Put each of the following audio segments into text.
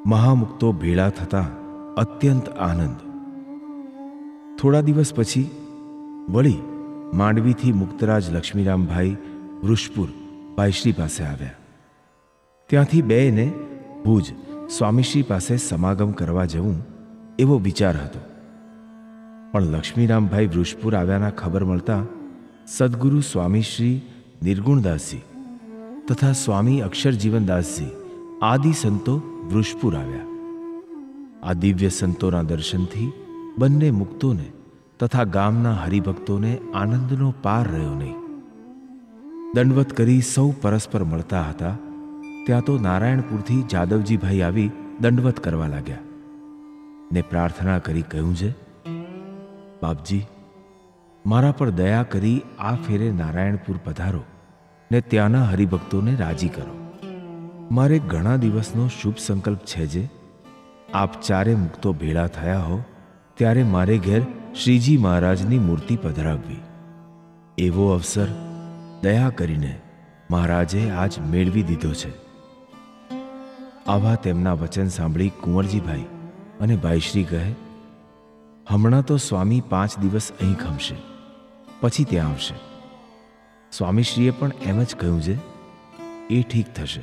મહામુક્તો ભેળા થતાં અત્યંત આનંદ. થોડા દિવસ પછી વળી માંડવીથી મુક્તરાજ લક્ષ્મીરામભાઈ વૃષપુર ભાઈશ્રી પાસે આવ્યા. ત્યાંથી બેયને ભુજ સ્વામીશ્રી પાસે સમાગમ કરવા જવું એવો વિચાર હતો. પણ લક્ષ્મીરામભાઈ વૃષપુર આવ્યાના ખબર મળતા સદગુરુ સ્વામીશ્રી નિર્ગુણદાસજી તથા સ્વામી અક્ષરજીવનદાસજી આદિ સંતો વૃષપુર આવ્યા. આ દિવ્ય સંતોના દર્શનથી બંને મુક્તોને તથા ગામના હરિભક્તોને આનંદનો પાર રહ્યો નહીં. દંડવત કરી સૌ પરસ્પર મળતા હતા. ત્યાં તો નારાયણપુરથી જાદવજીભાઈ આવી દંડવત કરવા લાગ્યા ને પ્રાર્થના કરી કહ્યું છે, બાપજી, મારા પર દયા કરી આ ફેરે નારાયણપુર પધારો ને ત્યાંના હરિભક્તોને રાજી કરો. મારે ઘણા દિવસનો શુભ સંકલ્પ છે જે આપ ચારે મુક્તો ભેળા થયા હો ત્યારે મારે ઘેર શ્રીજી મહારાજની મૂર્તિ પધરાવવી. એવો અવસર દયા કરીને મહારાજે આજ મેળવી દીધો છે. આવા તેમના વચન સાંભળી કુંવરજીભાઈ અને ભાઈશ્રી કહે, હમણાં તો સ્વામી 5 દિવસ અહીં ખમશે, પછી ત્યાં આવશે. સ્વામીશ્રીએ પણ એમ જ કહ્યું છે, એ ઠીક થશે.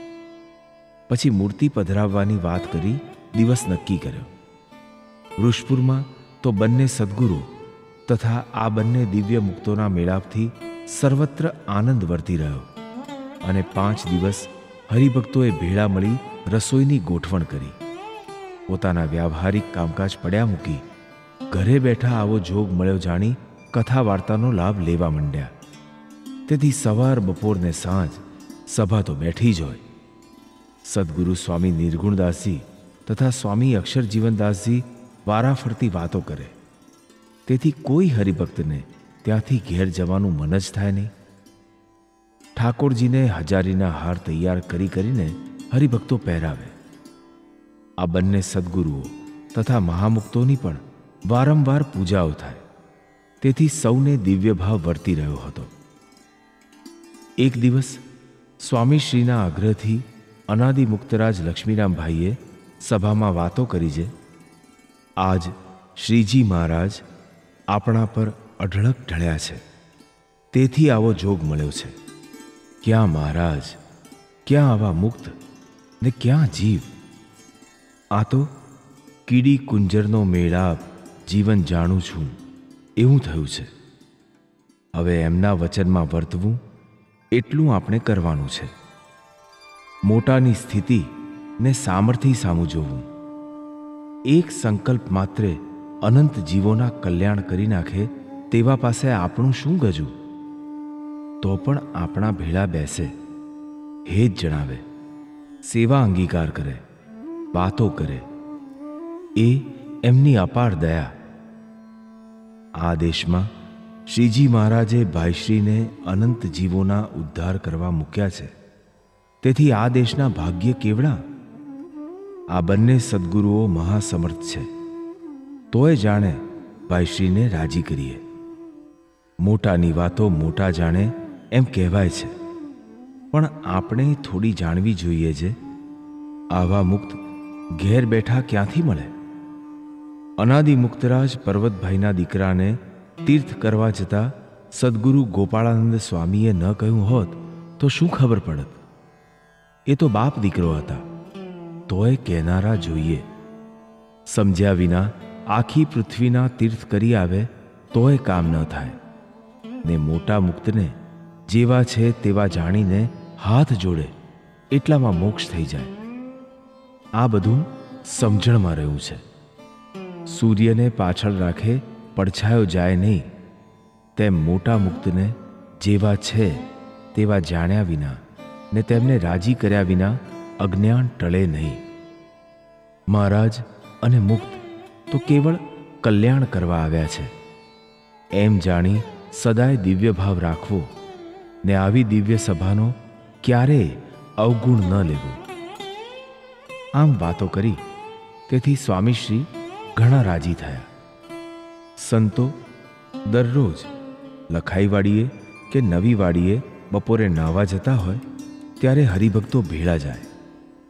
પછી મૂર્તિ પધરાવવાની વાત કરી દિવસ નક્કી કર્યો. વૃષપુરમાં તો બંને સદગુરુ તથા આ બંને દિવ્ય મુક્તોના મેળાપથી સર્વત્ર આનંદ વર્તી રહ્યો અને 5 દિવસ હરિભક્તોએ ભેળા મળી રસોઈની ગોઠવણ કરી. પોતાના વ્યાવહારિક કામકાજ પડ્યા મૂકી ઘરે બેઠા આવો જોગ મળ્યો જાણી કથા વાર્તાનો લાભ લેવા માંડ્યા. તેથી સવાર બપોર ને સાંજ સભા તો બેઠી જ હોય. સદગુરુ સ્વામી નિર્ગુણદાસજી તથા સ્વામી અક્ષરજીવનદાસજી વારાફરતી વાતો કરે. તેથી કોઈ હરિભક્તને ત્યાંથી ઘેર જવાનું મન જ થાય નહીં. ઠાકોરજીને હજારીના હાર તૈયાર કરીને હરિભક્તો પહેરાવે. આ બંને સદગુરુઓ તથા મહામુક્તોની પણ વારંવાર પૂજાઓ થાય. તેથી સૌને દિવ્ય ભાવ વર્તી રહ્યો હતો. એક દિવસ સ્વામીશ્રીના આગ્રહથી અનાદિ મુક્તરાજ લક્ષ્મીરામભાઈએ સભામાં વાતો કરી છે, આજ શ્રીજી મહારાજ આપણા પર અઢળક ઢળ્યા છે, તેથી આવો જોગ મળ્યો છે. ક્યાં મહારાજ, ક્યાં આવા મુક્ત ને ક્યાં જીવ? આ તો કીડી કુંજરનો મેળાપ જીવન જાણું છું એવું થયું છે. હવે એમના વચનમાં વર્તવું એટલું આપણે કરવાનું છે. મોટાની સ્થિતિ ને સામર્થ્ય સામું જોવું. એક સંકલ્પ માત્રે અનંત જીવોના કલ્યાણ કરી નાખે તેવા પાસે આપણું શું ગજું? તો પણ આપણા ભેળા બેસે, હેત જણાવે, સેવા અંગીકાર કરે, વાતો કરે. એ એમની અપાર દયા. આ દેશમાં શ્રીજી મહારાજે ભાઈશ્રીને અનંત જીવોના ઉદ્ધાર કરવા મૂક્યા છે. તેથી આ દેશના ભાગ્ય કેવડા? આ બંને સદગુરુઓ મહાસમર્થ છે. તોય જાણે ભાઈશ્રીને રાજી કરીએ. મોટાની વાતો મોટા જાણે એમ કહેવાય છે, પણ આપણે થોડી જાણવી જોઈએ છે. આવા મુક્ત ઘેર બેઠા ક્યાંથી મળે? અનાદિ મુક્તરાજ પર્વતભાઈના દીકરાને તીર્થ કરવા જતા સદગુરુ ગોપાળાનંદ સ્વામીએ ન કહ્યું હોત તો શું ખબર પડત? એ તો બાપ દીકરો હતા. તોય કહેનારા જોઈએ. સમજ્યા વિના આખી પૃથ્વીના તીર્થ કરી આવે તોય કામ ન થાય. ને મોટા મુક્તને જેવા છે તેવા જાણીને હાથ જોડે એટલામાં મોક્ષ થઈ જાય. આ બધું સમજણમાં રહ્યું છે. સૂર્યને પાછળ રાખે પડછાયો જાય નહીં, તેમ મોટા મુક્તને જેવા છે તેવા જાણ્યા વિના ને તેમને રાજી કર્યા વિના અજ્ઞાન ટળે નહીં. મહારાજ અને મુક્ત તો કેવળ કલ્યાણ કરવા આવ્યા છે એમ જાણી સદાય દિવ્ય ભાવ રાખવો ને આવી દિવ્ય સભાનો ક્યારેય અવગુણ ન લેવો. આમ વાતો કરી તેથી સ્વામીશ્રી ઘણા રાજી થયા. સંતો દરરોજ લખાઈવાડીએ કે નવી વાડીએ બપોરે નાહવા જતા હોય ત્યારે હરિભક્તો ભેળા જાય.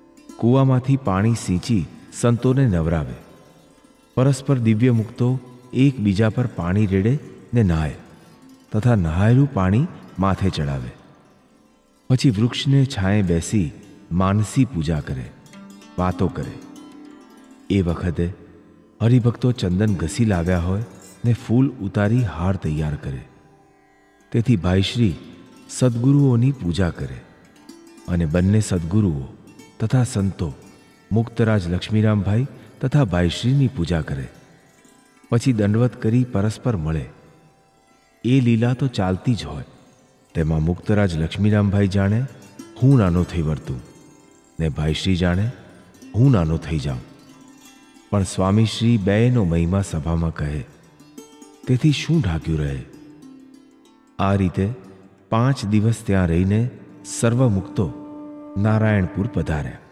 કૂવામાંથી પાણી સિંચી સંતોને નવરાવે. પરસ્પર દિવ્ય મુક્તો એકબીજા પર પાણી રેડે ને નહાય તથા નહાયેલું પાણી માથે ચડાવે. પછી વૃક્ષને છાંયે બેસી માનસી પૂજા કરે, વાતો કરે. એ વખતે હરિભક્તો ચંદન ઘસી લાવ્યા હોય ને ફૂલ ઉતારી હાર તૈયાર કરે. તેથી ભાઈશ્રી સદ્ગુરુઓની પૂજા કરે અને બંને સદ્ગુરુઓ તથા સંતો મુક્તરાજ લક્ષ્મીરામભાઈ તથા ભાઈશ્રીની પૂજા કરે. પછી દંડવત કરી પરસ્પર મળે. એ લીલા તો ચાલતી જ હોય. તેમાં મુક્તરાજ લક્ષ્મીરામભાઈ જાણે હું નાનો થઈ વર્તું ને ભાઈશ્રી જાણે હું નાનો થઈ જાઉં. પણ સ્વામીશ્રી બેયનો મહિમા સભામાં કહે, તેથી શું ઢાંક્યું રહે. આ રીતે 5 દિવસ ત્યાં રહીને સર્વ મુક્તો નારાયણપુર પધાર્યા.